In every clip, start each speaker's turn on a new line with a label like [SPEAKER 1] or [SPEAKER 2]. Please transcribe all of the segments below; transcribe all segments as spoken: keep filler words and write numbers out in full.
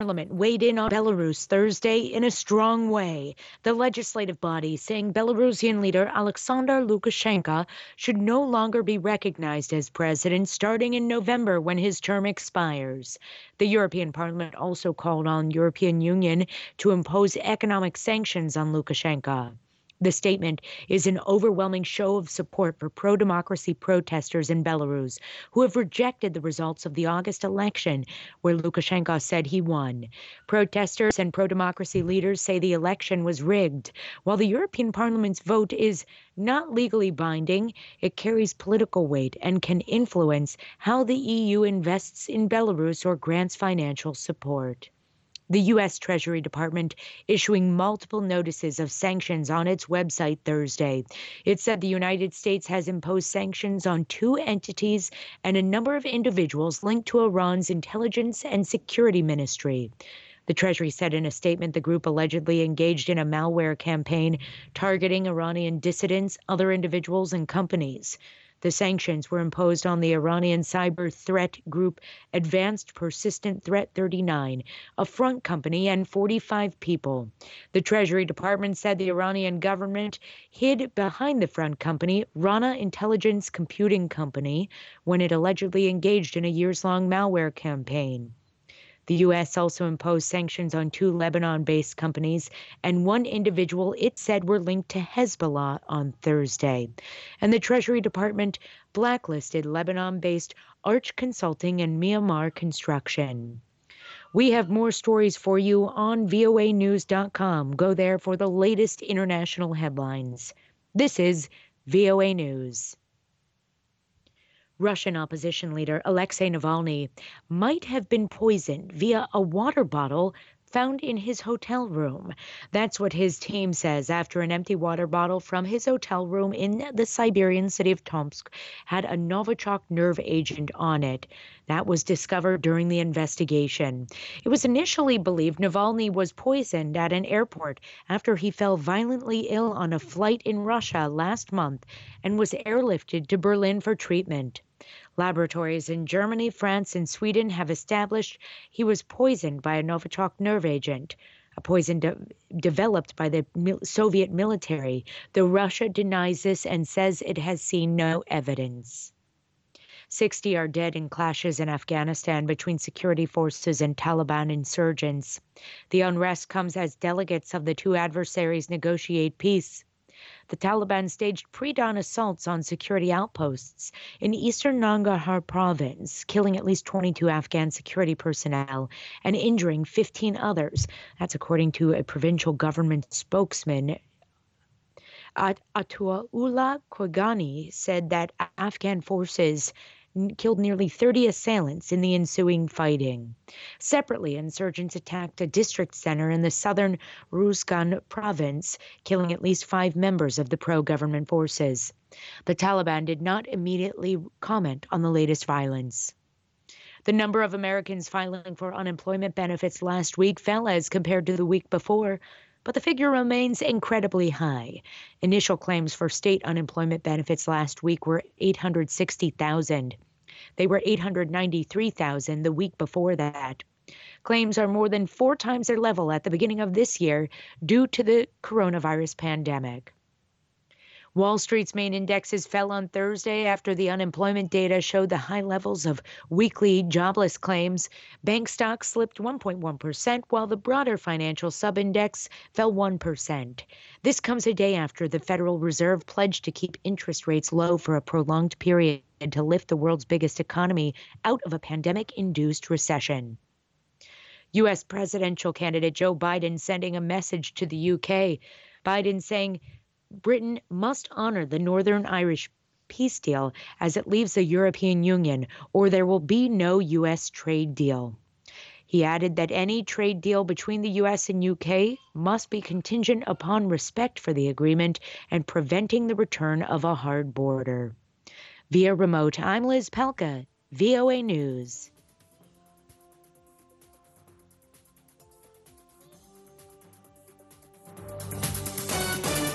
[SPEAKER 1] Parliament weighed in on Belarus Thursday in a strong way. The legislative body saying Belarusian leader Alexander Lukashenko should no longer be recognized as president starting in November when his term expires. The European Parliament also called on European Union to impose economic sanctions on Lukashenko. The statement is an overwhelming show of support for pro-democracy protesters in Belarus who have rejected the results of the August election, where Lukashenko said he won. Protesters and pro-democracy leaders say the election was rigged. While the European Parliament's vote is not legally binding, it carries political weight and can influence how the E U invests in Belarus or grants financial support. The U S Treasury Department issuing multiple notices of sanctions on its website Thursday. It said the United States has imposed sanctions on two entities and a number of individuals linked to Iran's intelligence and security ministry. The Treasury said in a statement the group allegedly engaged in a malware campaign targeting Iranian dissidents, other individuals, and companies. The sanctions were imposed on the Iranian cyber threat group Advanced Persistent Threat thirty-nine, a front company, and forty-five people. The Treasury Department said the Iranian government hid behind the front company, Rana Intelligence Computing Company, when it allegedly engaged in a years-long malware campaign. The U S also imposed sanctions on two Lebanon-based companies and one individual it said were linked to Hezbollah on Thursday. And the Treasury Department blacklisted Lebanon-based Arch Consulting and Myanmar Construction. We have more stories for you on V O A news dot com. Go there for the latest international headlines. This is V O A News. Russian opposition leader Alexei Navalny might have been poisoned via a water bottle found in his hotel room. That's what his team says after an empty water bottle from his hotel room in the Siberian city of Tomsk had a Novichok nerve agent on it. That was discovered during the investigation. It was initially believed Navalny was poisoned at an airport after he fell violently ill on a flight in Russia last month and was airlifted to Berlin for treatment. Laboratories in Germany, France, and Sweden have established he was poisoned by a Novichok nerve agent, a poison de- developed by the mil- Soviet military, though Russia denies this and says it has seen no evidence. sixty are dead in clashes in Afghanistan between security forces and Taliban insurgents. The unrest comes as delegates of the two adversaries negotiate peace. The Taliban staged pre-dawn assaults on security outposts in eastern Nangarhar province, killing at least twenty-two Afghan security personnel and injuring fifteen others. That's according to a provincial government spokesman. Ataullah Khogani said that Afghan forces killed nearly thirty assailants in the ensuing fighting. Separately, insurgents attacked a district center in the southern Ruzgan province, killing at least five members of the pro-government forces. The Taliban did not immediately comment on the latest violence. The number of Americans filing for unemployment benefits last week fell as compared to the week before, but the figure remains incredibly high. Initial claims for state unemployment benefits last week were eight hundred sixty thousand. They were eight hundred ninety-three thousand the week before that. Claims are more than four times their level at the beginning of this year due to the coronavirus pandemic. Wall Street's main indexes fell on Thursday after the unemployment data showed the high levels of weekly jobless claims. Bank stocks slipped one point one percent, while the broader financial subindex fell one percent. This comes a day after the Federal Reserve pledged to keep interest rates low for a prolonged period to lift the world's biggest economy out of a pandemic-induced recession. U S presidential candidate Joe Biden sending a message to the U K. Biden saying Britain must honor the Northern Irish peace deal as it leaves the European Union, or there will be no U S trade deal. He added that any trade deal between the U S and U K must be contingent upon respect for the agreement and preventing the return of a hard border. Via remote, I'm Liz Pelka, V O A News.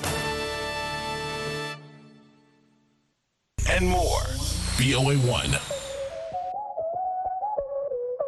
[SPEAKER 2] And more. V O A one.